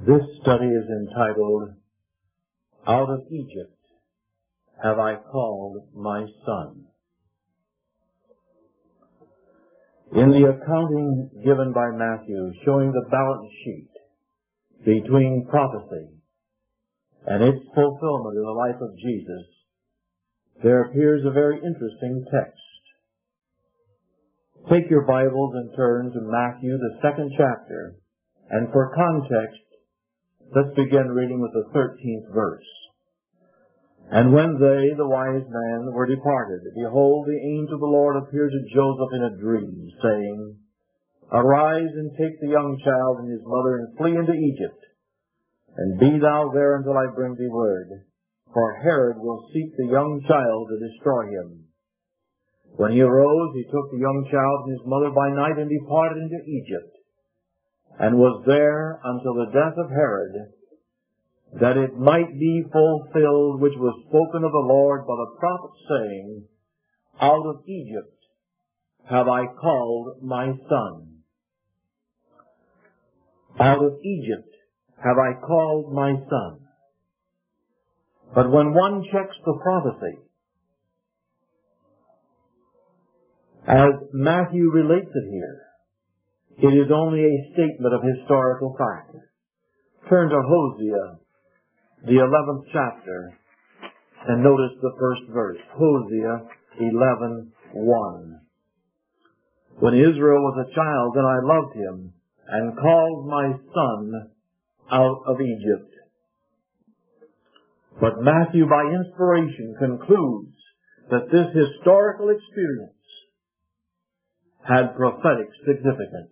This study is entitled, Out of Egypt Have I Called My Son. In the accounting given by Matthew showing the balance sheet between prophecy and its fulfillment in the life of Jesus, there appears a very interesting text. Take your Bibles and turn to Matthew, the 2nd chapter, and for context, let's begin reading with the 13th verse. And when they, the wise men, were departed, behold, the angel of the Lord appeared to Joseph in a dream, saying, Arise and take the young child and his mother and flee into Egypt, and be thou there until I bring thee word. For Herod will seek the young child to destroy him. When he arose, he took the young child and his mother by night and departed into Egypt, and was there until the death of Herod, that it might be fulfilled which was spoken of the Lord by the prophet, saying, Out of Egypt have I called my son. Out of Egypt have I called my son. But when one checks the prophecy, as Matthew relates it here, it is only a statement of historical fact. Turn to Hosea, the 11th chapter, and notice the first verse. Hosea 11:1. When Israel was a child, then I loved him, and called my son out of Egypt. But Matthew, by inspiration, concludes that this historical experience had prophetic significance.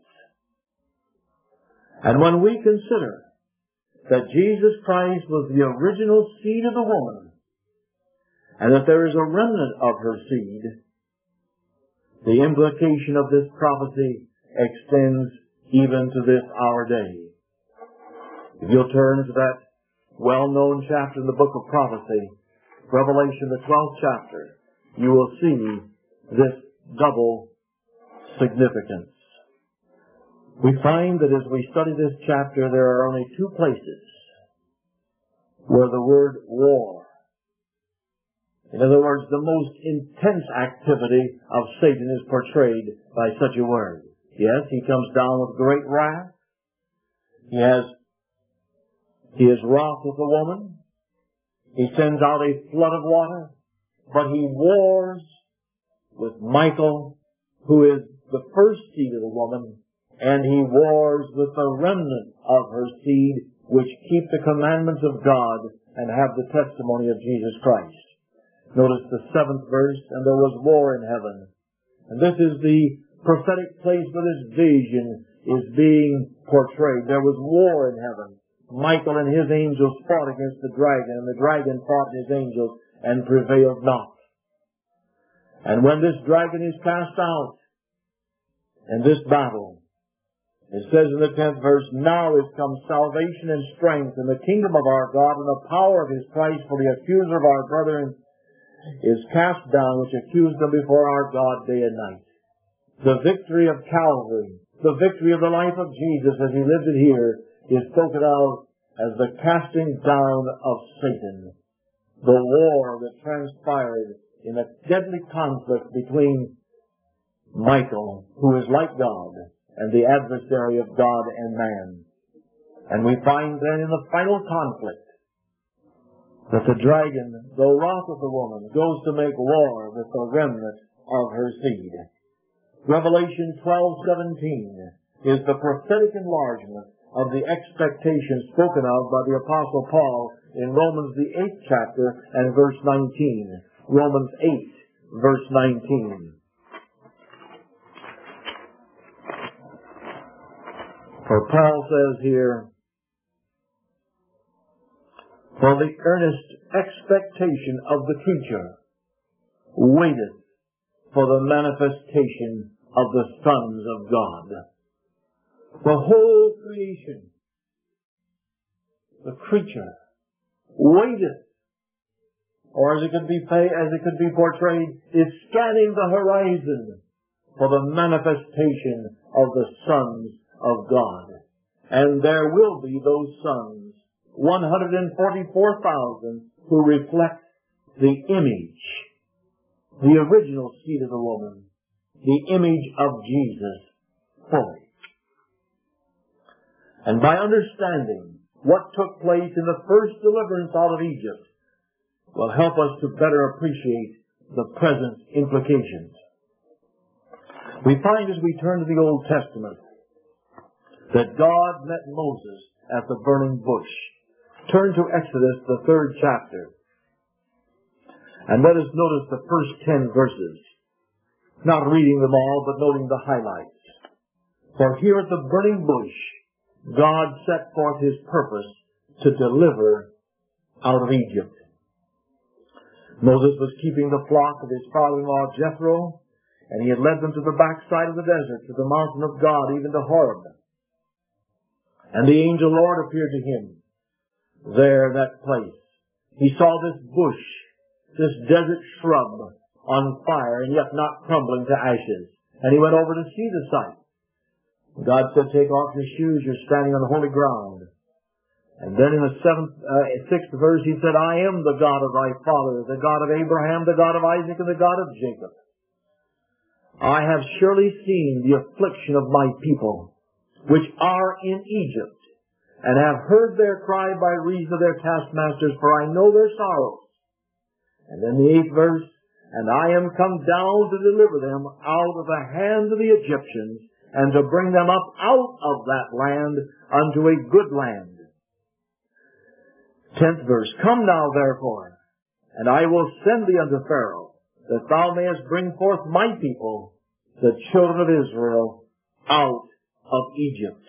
And when we consider that Jesus Christ was the original seed of the woman, and that there is a remnant of her seed, the implication of this prophecy extends even to this our day. If you'll turn to that well-known chapter in the book of prophecy, Revelation, the 12th chapter, you will see this double significance. We find that as we study this chapter, there are only two places where the word war, in other words, the most intense activity of Satan, is portrayed by such a word. Yes, he comes down with great wrath. He is wroth with the woman. He sends out a flood of water, but he wars with Michael, who is the first seed of the woman, and he wars with the remnant of her seed, which keep the commandments of God and have the testimony of Jesus Christ. Notice the 7th verse, and there was war in heaven. And this is the prophetic place where this vision is being portrayed. There was war in heaven. Michael and his angels fought against the dragon, and the dragon fought his angels and prevailed not. And when this dragon is cast out in this battle, it says in the 10th verse, Now is come salvation and strength in the kingdom of our God and the power of his Christ, for the accuser of our brethren is cast down, which accused them before our God day and night. The victory of Calvary, the victory of the life of Jesus as he lived it here, is spoken of as the casting down of Satan. The war that transpired in a deadly conflict between Michael, who is like God, and the adversary of God and man. And we find then in the final conflict that the dragon, though wroth with the woman, goes to make war with the remnant of her seed. Revelation 12:17 is the prophetic enlargement of the expectation spoken of by the Apostle Paul in Romans the 8th chapter and verse 19. Romans 8, verse 19. For Paul says here, For the earnest expectation of the creature waiteth for the manifestation of the sons of God. The whole creation, the creature, waiteth, or as it could be portrayed, is scanning the horizon for the manifestation of the sons of God. And there will be those sons, 144,000, who reflect the image, the original seed of the woman, the image of Jesus fully. And by understanding what took place in the first deliverance out of Egypt will help us to better appreciate the present implications. We find as we turn to the Old Testament that God met Moses at the burning bush. Turn to Exodus, the 3rd chapter, and let us notice the first 10 verses. Not reading them all, but noting the highlights. For here at the burning bush, God set forth His purpose to deliver out of Egypt. Moses was keeping the flock of his father-in-law Jethro, and he had led them to the backside of the desert, to the mountain of God, even to Horeb. And the angel Lord appeared to him there in that place. He saw this bush, this desert shrub, on fire and yet not crumbling to ashes. And he went over to see the sight. God said, "Take off your shoes, you're standing on holy ground." And then in the 6th verse he said, "I am the God of thy father, the God of Abraham, the God of Isaac, and the God of Jacob. I have surely seen the affliction of my people, which are in Egypt, and have heard their cry by reason of their taskmasters, for I know their sorrows." And then the 8th verse, "And I am come down to deliver them out of the hand of the Egyptians, and to bring them up out of that land unto a good land." 10th verse, "Come now therefore, and I will send thee unto Pharaoh, that thou mayest bring forth my people, the children of Israel, out of Egypt."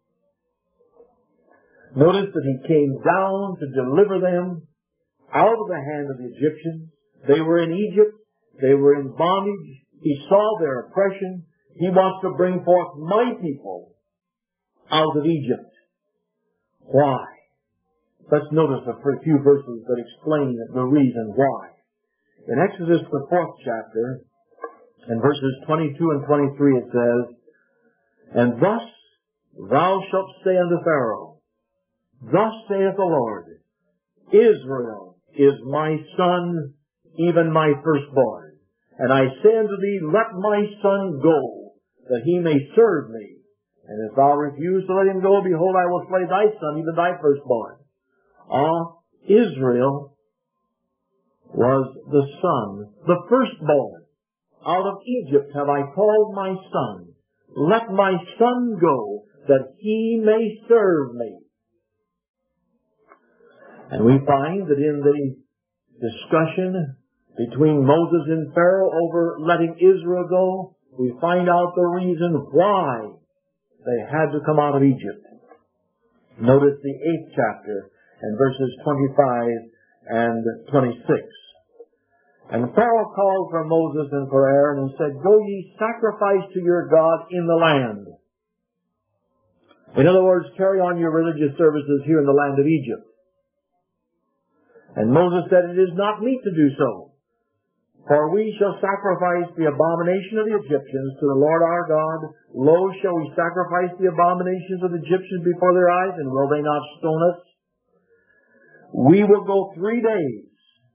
Notice that He came down to deliver them out of the hand of the Egyptians. They were in Egypt. They were in bondage. He saw their oppression. He wants to bring forth my people out of Egypt. Why? Let's notice a few verses that explain the reason why. In Exodus, the 4th chapter, in verses 22 and 23, it says, "And thus thou shalt say unto Pharaoh, Thus saith the Lord, Israel is my son, even my firstborn. And I say unto thee, Let my son go, that he may serve me. And if thou refuse to let him go, behold, I will slay thy son, even thy firstborn." Israel was the son, the firstborn. "Out of Egypt have I called my son. Let my son go, that he may serve me." And we find that in the discussion between Moses and Pharaoh over letting Israel go, we find out the reason why they had to come out of Egypt. Notice the 8th chapter and verses 25 and 26. "And Pharaoh called for Moses and for Aaron and said, Go ye sacrifice to your God in the land." In other words, carry on your religious services here in the land of Egypt. And Moses said, "It is not meet to do so. For we shall sacrifice the abomination of the Egyptians to the Lord our God. Lo, shall we sacrifice the abominations of the Egyptians before their eyes, and will they not stone us? We will go 3 days,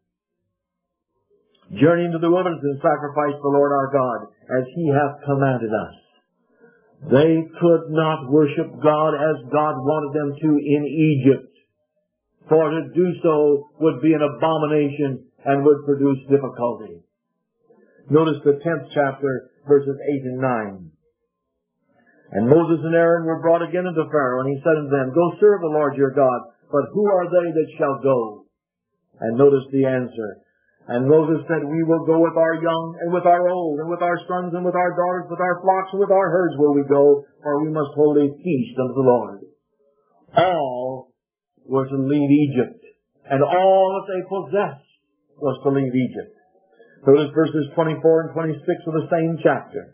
journey into the wilderness, and sacrifice the Lord our God, as He hath commanded us." They could not worship God as God wanted them to in Egypt, for to do so would be an abomination and would produce difficulty. Notice the 10th chapter, verses 8 and 9. "And Moses and Aaron were brought again unto Pharaoh, and he said unto them, Go serve the Lord your God, but who are they that shall go? And notice the answer. And Moses said, We will go with our young, and with our old, and with our sons, and with our daughters, with our flocks, and with our herds will we go, for we must hold a feast unto the Lord." All were to leave Egypt, and all that they possessed was to leave Egypt. Notice verses 24 and 26 of the same chapter.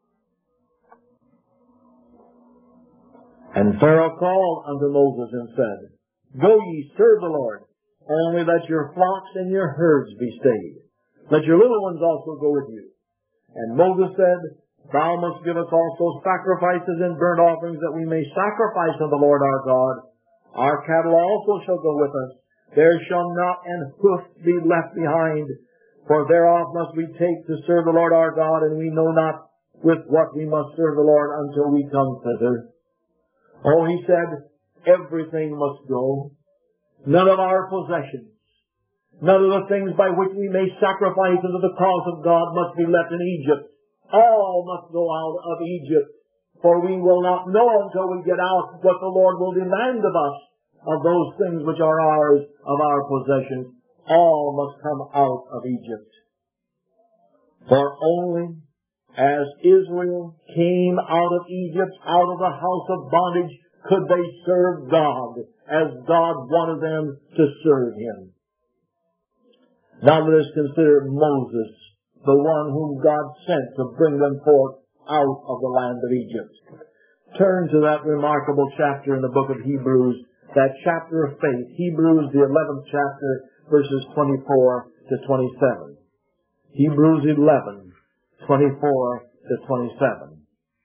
"And Pharaoh called unto Moses and said, Go ye, serve the Lord, only let your flocks and your herds be stayed. Let your little ones also go with you. And Moses said, Thou must give us also sacrifices and burnt offerings, that we may sacrifice unto the Lord our God. Our cattle also shall go with us. There shall not an hoof be left behind, for thereof must we take to serve the Lord our God, and we know not with what we must serve the Lord until we come thither. Oh, he said, everything must go. None of our possessions, none of the things by which we may sacrifice unto the cause of God must be left in Egypt. All must go out of Egypt, for we will not know until we get out what the Lord will demand of us, of those things which are ours, of our possessions. All must come out of Egypt. For only as Israel came out of Egypt, out of the house of bondage, could they serve God as God wanted them to serve Him. Now let us consider Moses, the one whom God sent to bring them forth out of the land of Egypt. Turn to that remarkable chapter in the book of Hebrews, that chapter of faith, Hebrews the 11th chapter, verses 24 to 27. Hebrews 11, 24 to 27.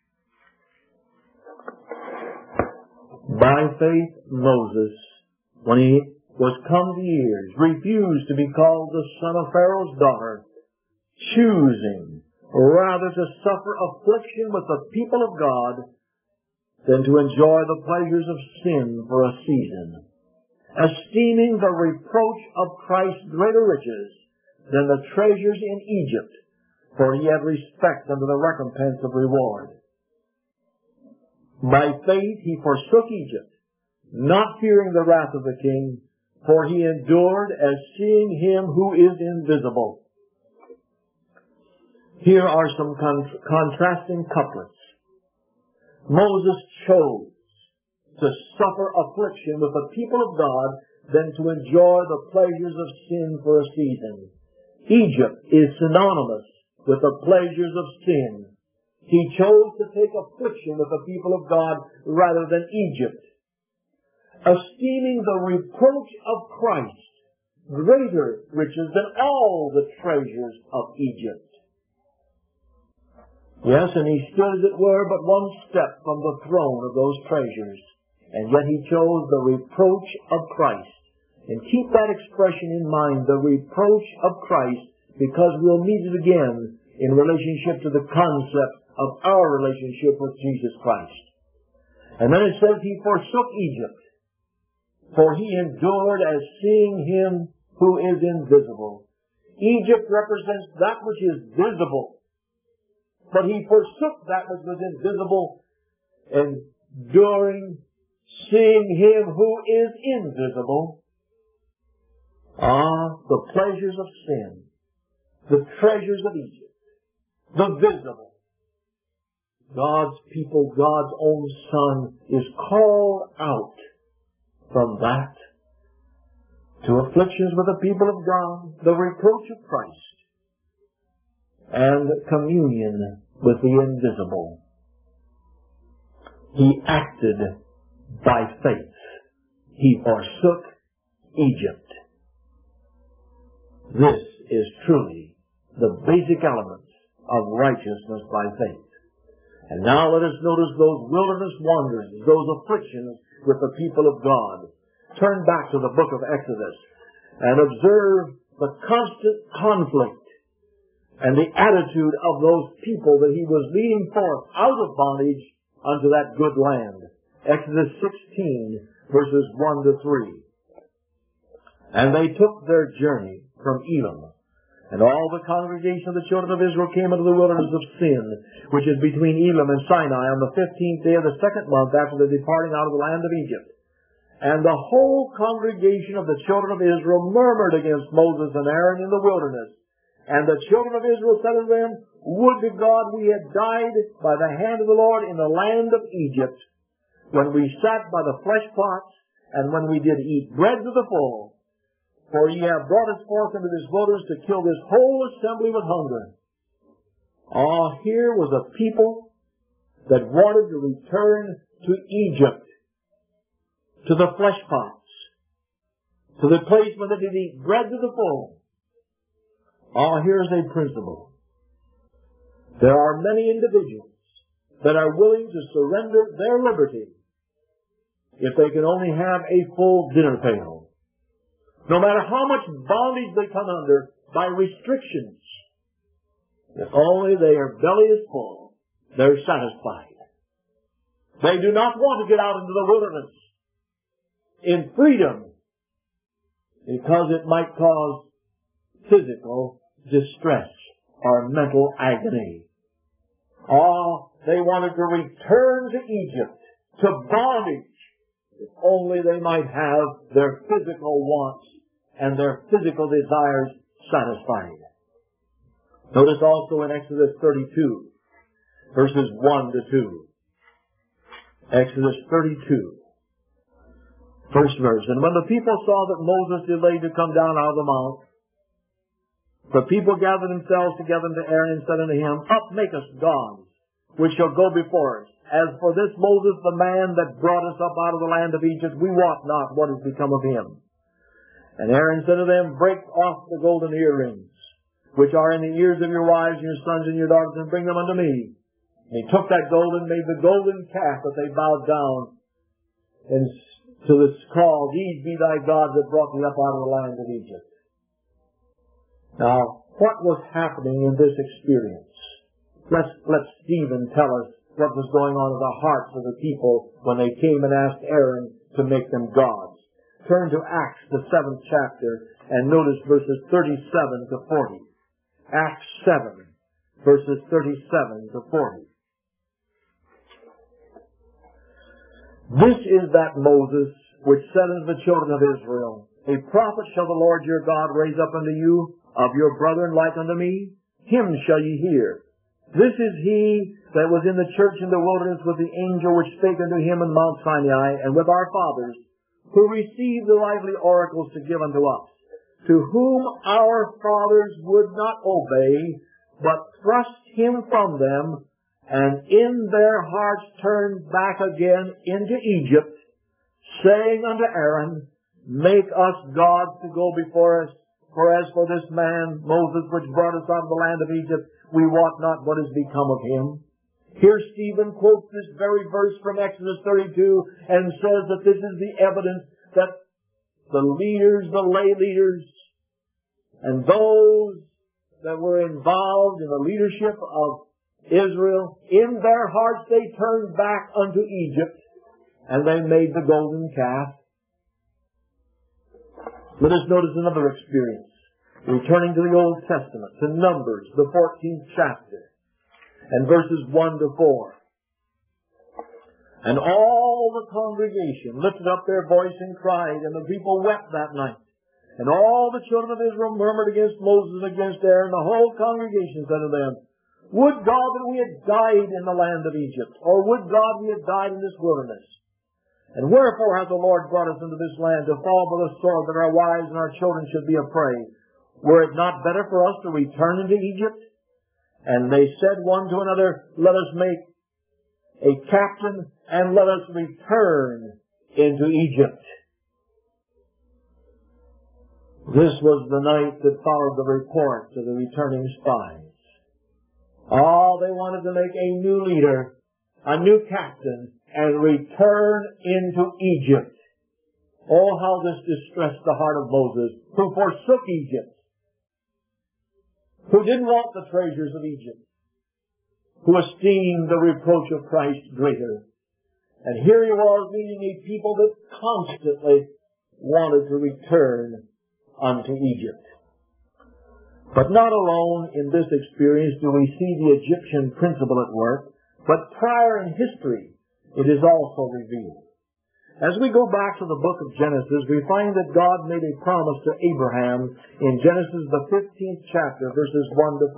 By faith Moses, when he was come to years, refused to be called the son of Pharaoh's daughter, choosing rather to suffer affliction with the people of God than to enjoy the pleasures of sin for a season, esteeming the reproach of Christ greater riches than the treasures in Egypt, for he had respect unto the recompense of reward. By faith he forsook Egypt, not fearing the wrath of the king, for he endured as seeing him who is invisible. Here are some contrasting couplets. Moses chose to suffer affliction with the people of God than to enjoy the pleasures of sin for a season. Egypt is synonymous with the pleasures of sin. He chose to take affliction with the people of God rather than Egypt, esteeming the reproach of Christ greater riches than all the treasures of Egypt. Yes, and he stood, as it were, but one step from the throne of those treasures, and yet he chose the reproach of Christ. And keep that expression in mind, the reproach of Christ, because we'll meet it again in relationship to the concept of our relationship with Jesus Christ. And then it says he forsook Egypt, for he endured as seeing him who is invisible. Egypt represents that which is visible, but he forsook that which was invisible, enduring, seeing him who is invisible. The pleasures of sin, the treasures of Egypt, the visible. God's people, God's own Son, is called out from that to afflictions with the people of God, the reproach of Christ, and communion with the invisible. He acted by faith. He forsook Egypt. This is truly the basic elements of righteousness by faith. And now let us notice those wilderness wanderings, those afflictions with the people of God. Turn back to the book of Exodus and observe the constant conflict and the attitude of those people that he was leading forth out of bondage unto that good land. Exodus 16, verses 1 to 3. And they took their journey from Elim, and all the congregation of the children of Israel came into the wilderness of Sin, which is between Elim and Sinai, on the 15th day of the second month after the departing out of the land of Egypt. And the whole congregation of the children of Israel murmured against Moses and Aaron in the wilderness. And the children of Israel said unto them, Would to God we had died by the hand of the Lord in the land of Egypt, when we sat by the flesh pots, and when we did eat bread to the full. For ye have brought us forth into this wilderness to kill this whole assembly with hunger. Here was a people that wanted to return to Egypt, to the flesh pots, to the place where they did eat bread to the full. Here's a principle. There are many individuals that are willing to surrender their liberty if they can only have a full dinner pail. No matter how much bondage they come under by restrictions, if only their belly is full, they're satisfied. They do not want to get out into the wilderness in freedom because it might cause physical distress or mental agony. Oh, they wanted to return to Egypt, to bondage, if only they might have their physical wants and their physical desires satisfied. Notice also in Exodus 32, verses 1 to 2. Exodus 32, first verse. And when the people saw that Moses delayed to come down out of the mount, the people gathered themselves together unto Aaron and said unto him, Up, make us gods, which shall go before us. As for this Moses, the man that brought us up out of the land of Egypt, we wot not what has become of him. And Aaron said to them, Break off the golden earrings, which are in the ears of your wives and your sons and your daughters, and bring them unto me. And he took that gold and made the golden calf that they bowed down, and to this call, These be thy gods that brought thee up out of the land of Egypt. Now, what was happening in this experience? Let Stephen tell us what was going on in the hearts of the people when they came and asked Aaron to make them gods. Turn to Acts, the 7th chapter, and notice verses 37 to 40. Acts 7, verses 37 to 40. This is that Moses which said unto the children of Israel, A prophet shall the Lord your God raise up unto you of your brethren like unto me. Him shall ye hear. This is he that was in the church in the wilderness with the angel which spake unto him in Mount Sinai, and with our fathers, who received the lively oracles to give unto us, to whom our fathers would not obey, but thrust him from them, and in their hearts turned back again into Egypt, saying unto Aaron, Make us gods to go before us. For as for this man, Moses, which brought us out of the land of Egypt, we wot not what has become of him. Here Stephen quotes this very verse from Exodus 32 and says that this is the evidence that the leaders, the lay leaders, and those that were involved in the leadership of Israel, in their hearts they turned back unto Egypt, and they made the golden calf. Let us notice another experience. Returning to the Old Testament, to Numbers, the 14th chapter, and verses 1 to 4. And all the congregation lifted up their voice and cried, and the people wept that night. And all the children of Israel murmured against Moses and against Aaron. The whole congregation said to them, Would God that we had died in the land of Egypt, or would God we had died in this wilderness? And wherefore hath the Lord brought us into this land to fall by the sword, that our wives and our children should be a prey? Were it not better for us to return into Egypt? And they said one to another, Let us make a captain, and let us return into Egypt. This was the night that followed the report of the returning spies. Oh, they wanted to make a new leader, a new captain, and return into Egypt. Oh, how this distressed the heart of Moses, who forsook Egypt, who didn't want the treasures of Egypt, who esteemed the reproach of Christ greater. And here he was leading a people that constantly wanted to return unto Egypt. But not alone in this experience do we see the Egyptian principle at work, but prior in history it is also revealed. As we go back to the book of Genesis, we find that God made a promise to Abraham in Genesis the 15th chapter, verses 1 to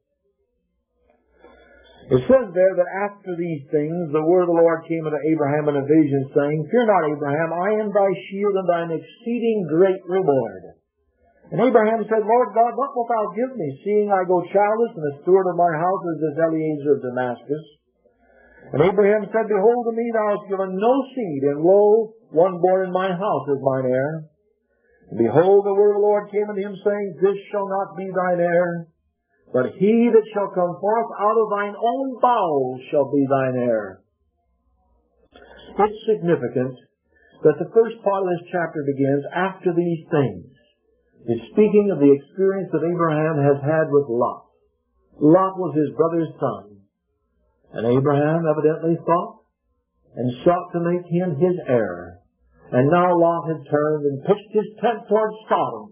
4. It says there that after these things, the word of the Lord came unto Abraham in a vision, saying, Fear not, Abraham, I am thy shield and thine exceeding great reward. And Abraham said, Lord God, what wilt thou give me, seeing I go childless, and the steward of my house is this Eliezer of Damascus? And Abraham said, Behold, to me thou hast given no seed, and lo, one born in my house is mine heir. And behold, the word of the Lord came unto him, saying, This shall not be thine heir, but he that shall come forth out of thine own bowels shall be thine heir. It's significant that the first part of this chapter begins, after these things. It's speaking of the experience that Abraham has had with Lot. Lot was his brother's son, and Abraham evidently thought and sought to make him his heir. And now Lot had turned and pitched his tent towards Sodom.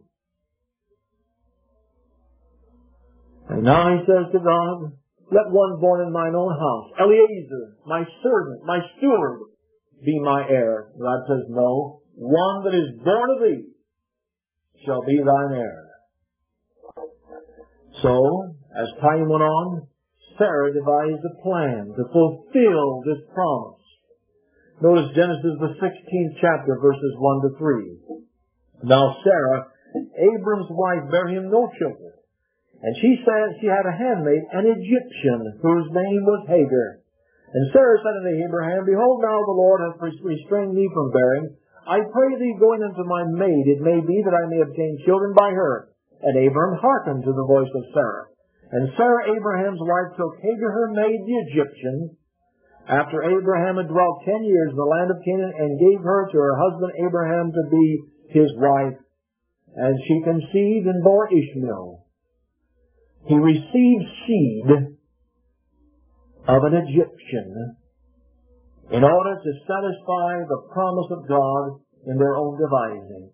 And now he says to God, let one born in mine own house, Eliezer, my servant, my steward, be my heir. God says, no, one that is born of thee shall be thine heir. So, as time went on, Sarah devised a plan to fulfill this promise. Notice Genesis, the 16th chapter, verses 1 to 3. Now Sarah, Abram's wife, bare him no children. And she said she had a handmaid, an Egyptian, whose name was Hagar. And Sarah said unto Abraham, behold, now the Lord hath restrained me from bearing. I pray thee, go in unto my maid. It may be that I may obtain children by her. And Abram hearkened to the voice of Sarah. And Sarah, Abraham's wife, took Hagar her maid, the Egyptian, after Abraham had dwelt 10 years in the land of Canaan, and gave her to her husband Abraham to be his wife. And she conceived and bore Ishmael. He received seed of an Egyptian in order to satisfy the promise of God in their own devisings.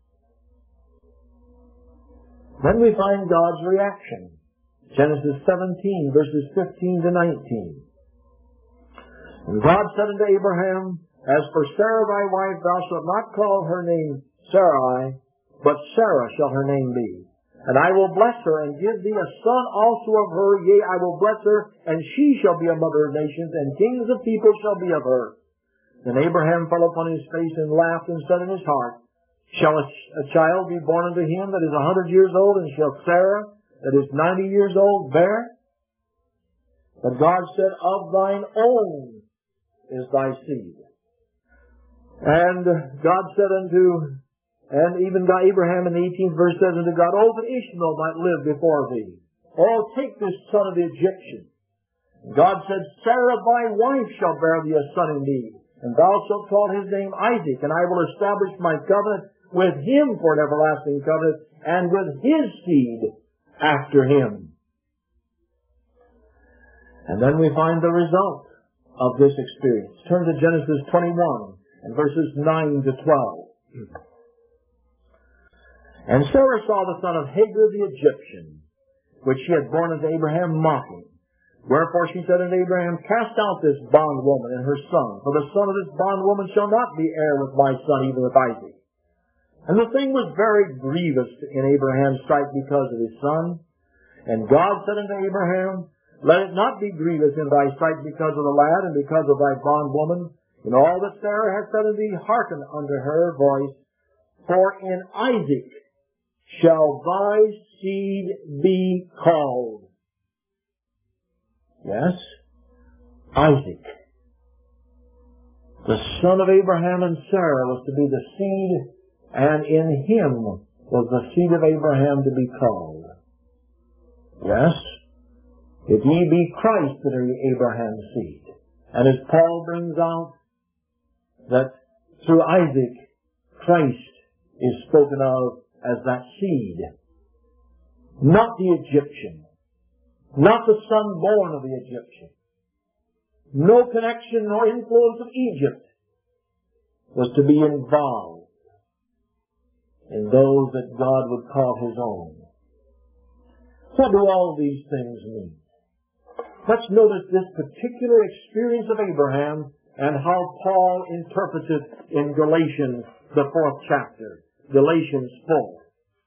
Then we find God's reaction. Genesis 17, verses 15 to 19. And God said unto Abraham, as for Sarah thy wife, thou shalt not call her name Sarai, but Sarah shall her name be. And I will bless her, and give thee a son also of her. Yea, I will bless her, and she shall be a mother of nations, and kings of people shall be of her. Then Abraham fell upon his face, and laughed, and said in his heart, shall a child be born unto him that is 100 years old, and shall Sarah, that is 90 years old, bear? But God said, of thine own is thy seed. And God said unto And even Abraham in the 18th verse says unto God, oh, that Ishmael might live before thee. Oh, take this son of the Egyptian. And God said, Sarah thy wife shall bear thee a son indeed, and thou shalt call his name Isaac, and I will establish my covenant with him for an everlasting covenant, and with his seed after him. And then we find the result of this experience. Turn to Genesis 21 and verses 9 to 12. And Sarah saw the son of Hagar the Egyptian, which she had borne unto Abraham, mocking. Wherefore she said unto Abraham, cast out this bondwoman and her son, for the son of this bondwoman shall not be heir with my son, even with Isaac. And the thing was very grievous in Abraham's sight because of his son. And God said unto Abraham, let it not be grievous in thy sight because of the lad and because of thy bondwoman. In all that Sarah hath said unto thee, hearken unto her voice, for in Isaac shall thy seed be called. Yes, Isaac, the son of Abraham and Sarah, was to be the seed, and in him was the seed of Abraham to be called. Yes, if ye be Christ, that are ye Abraham's seed. And as Paul brings out, that through Isaac, Christ is spoken of as that seed. Not the Egyptian. Not the son born of the Egyptian. No connection nor influence of Egypt was to be involved in those that God would call his own. What do all these things mean? Let's notice this particular experience of Abraham and how Paul interprets it in Galatians, the 4th chapter. Galatians 4.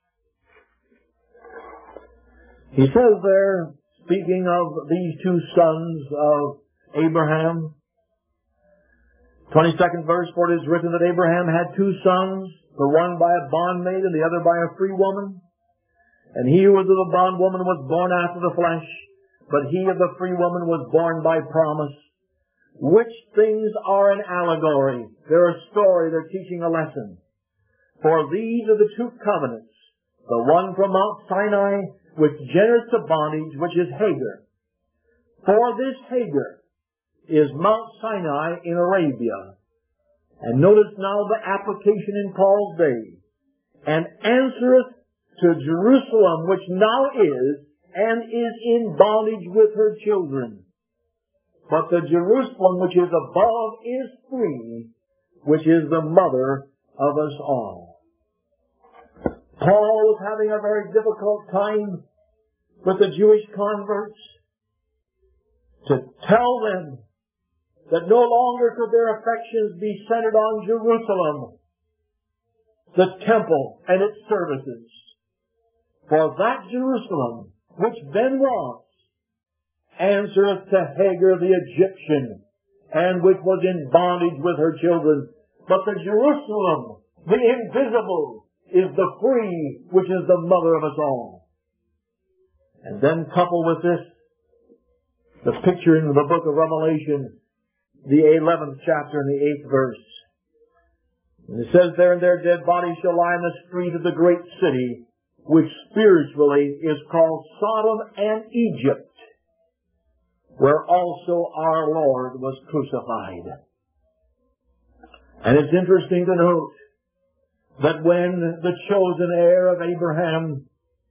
He says there, speaking of these two sons of Abraham, 22nd verse, for it is written that Abraham had two sons, the one by a bondmaid and the other by a free woman. And he who was of the bondwoman was born after the flesh, but he of the free woman was born by promise. Which things are an allegory. They're a story, they're teaching a lesson. For these are the two covenants, the one from Mount Sinai which gendereth to bondage, which is Hagar. For this Hagar is Mount Sinai in Arabia. And notice now the application in Paul's day. And answereth to Jerusalem, which now is, and is in bondage with her children. But the Jerusalem which is above is free, which is the mother of us all. Paul was having a very difficult time with the Jewish converts to tell them that no longer could their affections be centered on Jerusalem, the temple and its services. For that Jerusalem, which then was, answereth to Hagar the Egyptian, and which was in bondage with her children. But the Jerusalem, the invisible, is the free, which is the mother of us all. And then couple with this, the picture in the book of Revelation, the 11th chapter and the 8th verse. And it says there, and their dead bodies shall lie in the street of the great city, which spiritually is called Sodom and Egypt, where also our Lord was crucified. And it's interesting to note that when the chosen heir of Abraham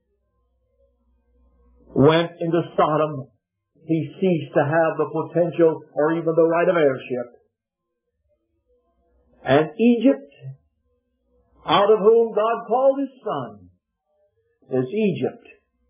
went into Sodom, he ceased to have the potential or even the right of heirship. And Egypt, out of whom God called his son, is Egypt,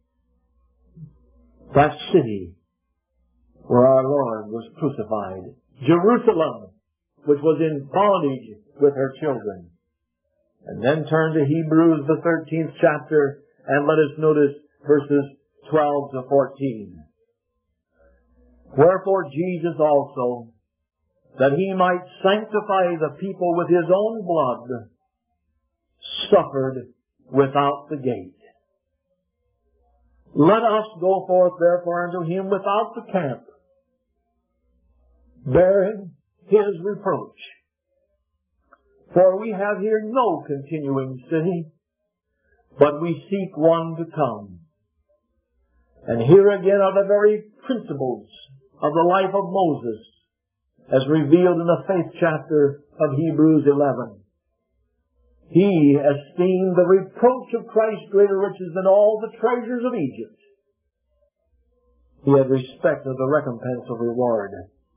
that city where our Lord was crucified. Jerusalem, which was in bondage with her children. And then turn to Hebrews, the 13th chapter, and let us notice verses 12 to 14. Wherefore Jesus also, that he might sanctify the people with his own blood, suffered without the gate. Let us go forth therefore unto him without the camp, bearing his reproach. For we have here no continuing city, but we seek one to come. And here again are the very principles of the life of Moses, as revealed in the 5th chapter of Hebrews 11. He esteemed the reproach of Christ greater riches than all the treasures of Egypt. He had respect of the recompense of reward.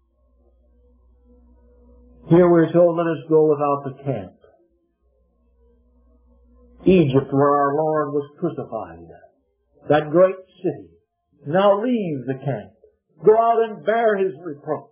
Here we're told, let us go without the camp. Egypt, where our Lord was crucified, that great city, now leave the camp. Go out and bear his reproach.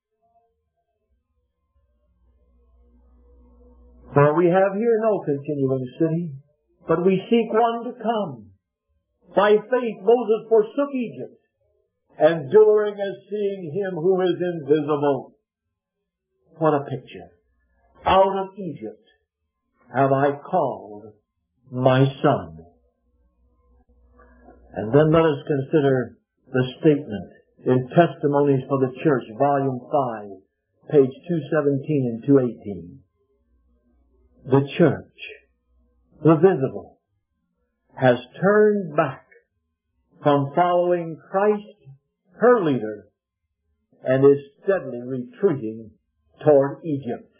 For we have here no continuing city, but we seek one to come. By faith Moses forsook Egypt, enduring as seeing him who is invisible. What a picture. Out of Egypt have I called my son. And then let us consider the statement in Testimonies for the Church, Volume 5, page 217 and 218. The church, the visible, has turned back from following Christ, her leader, and is steadily retreating toward Egypt.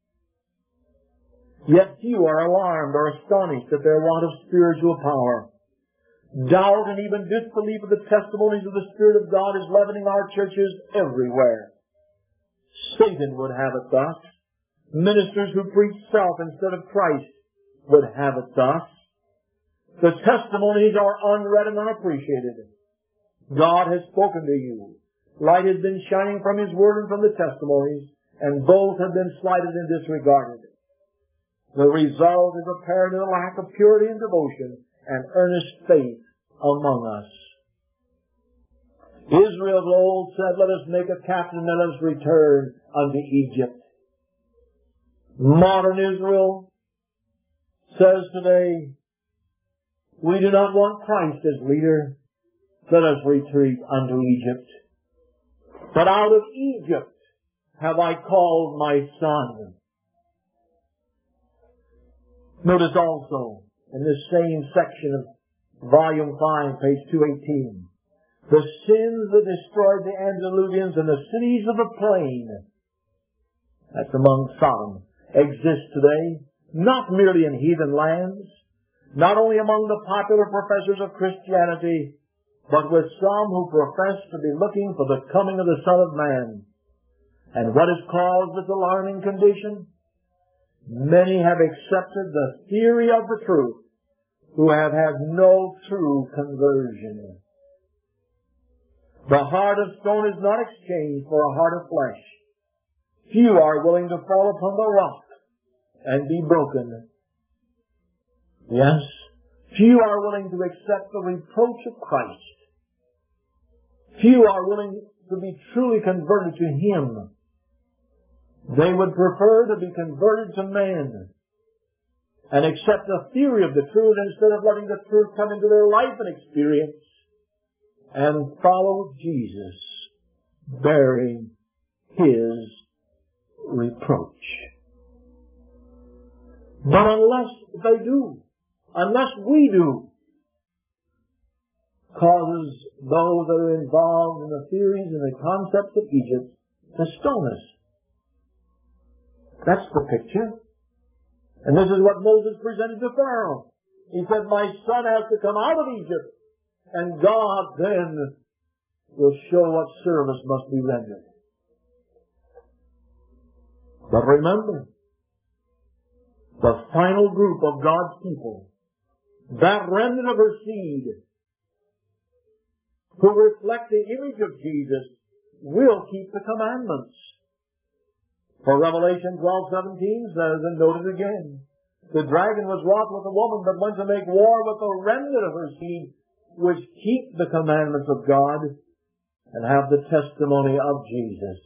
Yet few are alarmed or astonished at their want of spiritual power. Doubt and even disbelief of the testimonies of the Spirit of God is leavening our churches everywhere. Satan would have it thus. Ministers who preach self instead of Christ would have it thus. The testimonies are unread and unappreciated. God has spoken to you. Light has been shining from his word and from the testimonies, and both have been slighted and disregarded. The result is apparent in a lack of purity and devotion and earnest faith among us. Israel of old said, let us make a captain and let us return unto Egypt. Modern Israel says today, we do not want Christ as leader. Let us retreat unto Egypt. But out of Egypt have I called my son. Notice also in this same section of Volume 5, page 218. The sins that destroyed the Antediluvians and the cities of the plain, that's among Sodom, exist today, not merely in heathen lands, not only among the popular professors of Christianity, but with some who profess to be looking for the coming of the Son of Man. And what has caused this alarming condition? Many have accepted the theory of the truth who have had no true conversion. The heart of stone is not exchanged for a heart of flesh. Few are willing to fall upon the rock and be broken. Yes, few are willing to accept the reproach of Christ. Few are willing to be truly converted to Him. They would prefer to be converted to man and accept the theory of the truth instead of letting the truth come into their life and experience and follow Jesus, bearing His reproach. But unless they do, unless we do, causes those that are involved in the theories and the concepts of Egypt to stone us. That's the picture. And this is what Moses presented to Pharaoh. He said, my son has to come out of Egypt, and God then will show what service must be rendered. But remember, the final group of God's people, that remnant of her seed, who reflect the image of Jesus, will keep the commandments. For Revelation 12:17 says, and note it again, the dragon was wroth with the woman, but went to make war with the remnant of her seed, which keep the commandments of God and have the testimony of Jesus.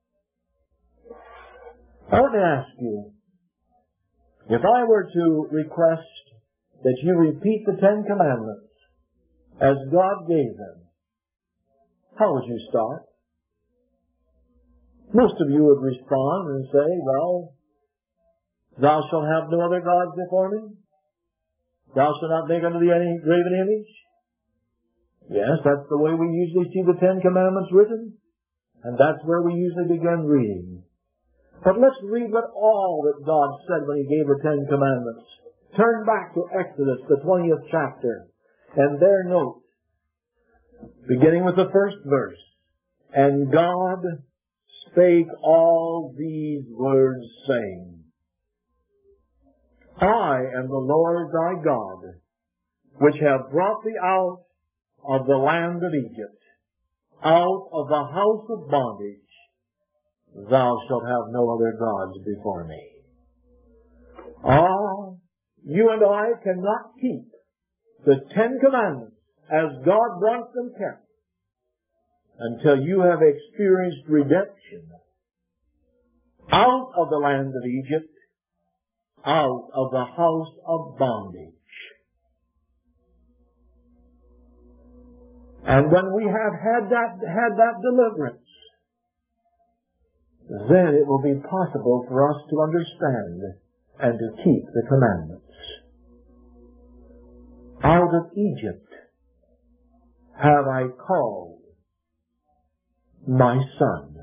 I want to ask you, if I were to request that you repeat the 10 Commandments as God gave them, how would you start? Most of you would respond and say, well, thou shalt have no other gods before me. Thou shalt not make unto thee any graven image. Yes, that's the way we usually see the 10 Commandments written. And that's where we usually begin reading. But let's read what all that God said when He gave the 10 Commandments. Turn back to Exodus, the 20th chapter, and there note, beginning with the first verse, and God spake all these words, saying, I am the Lord thy God, which have brought thee out of the land of Egypt, out of the house of bondage. Thou shalt have no other gods before me. You and I cannot keep the 10 Commandments as God wants them kept until you have experienced redemption out of the land of Egypt, out of the house of bondage. And when we have had that deliverance, then it will be possible for us to understand and to keep the commandments. Out of Egypt have I called my son.